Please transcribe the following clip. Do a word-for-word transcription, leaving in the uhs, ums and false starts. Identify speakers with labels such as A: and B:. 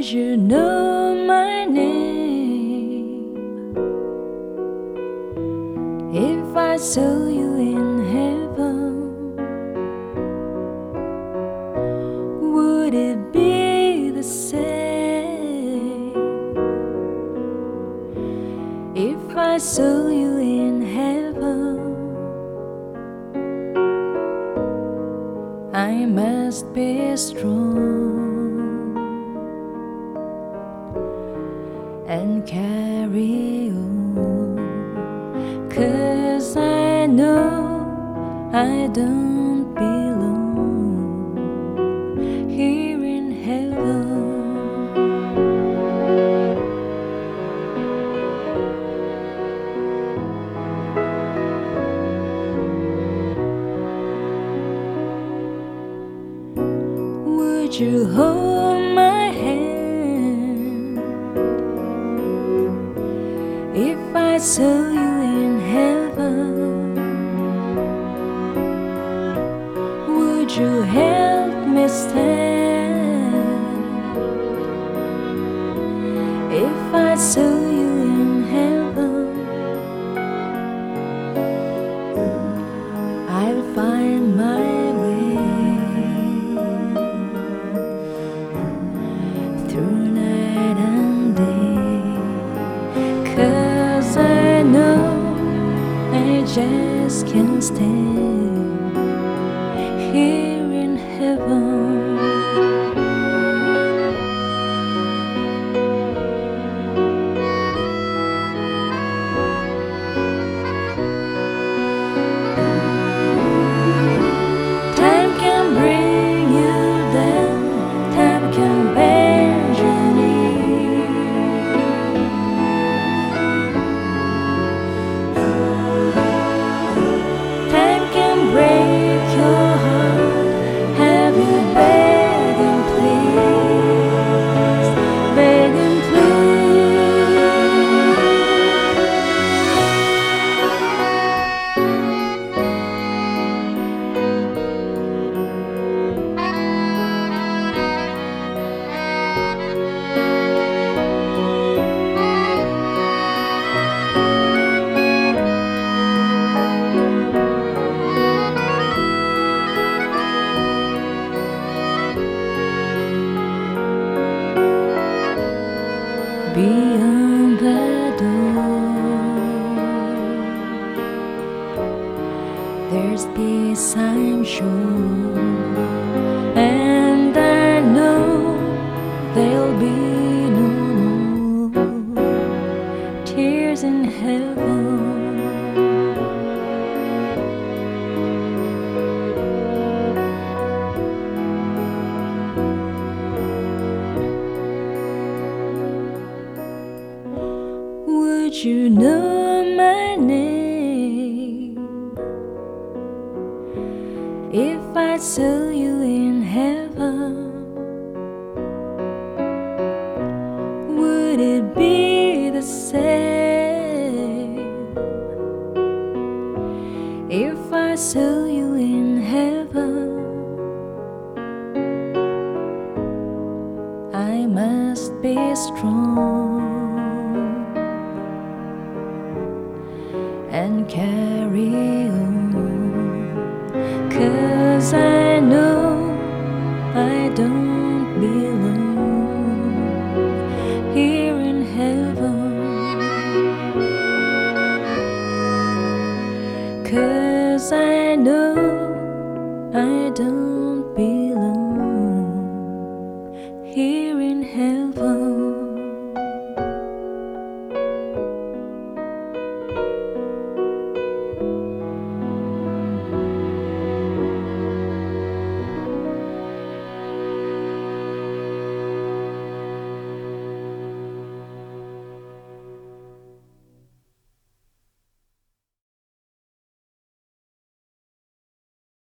A: you know my name if I saw you in heaven? Would it be the same if I saw you in heaven? I must be strong and carry on, 'cause I know I don't belong here in heaven. Would you hold my hand if I saw you in heaven? Would you help me stand if I saw you in heaven? I'll find my way through night and day, 'cause I know I just can't stand here in heaven. Time can bring you down, time can bend your knee. Time can break your heart, have you beg and please, beg and beyond the door, there's peace, I'm sure, and I know there'll be no more tears in heaven. Would you know my name if I saw you in heaven? Would it be the same if I saw you in heaven? I must be strong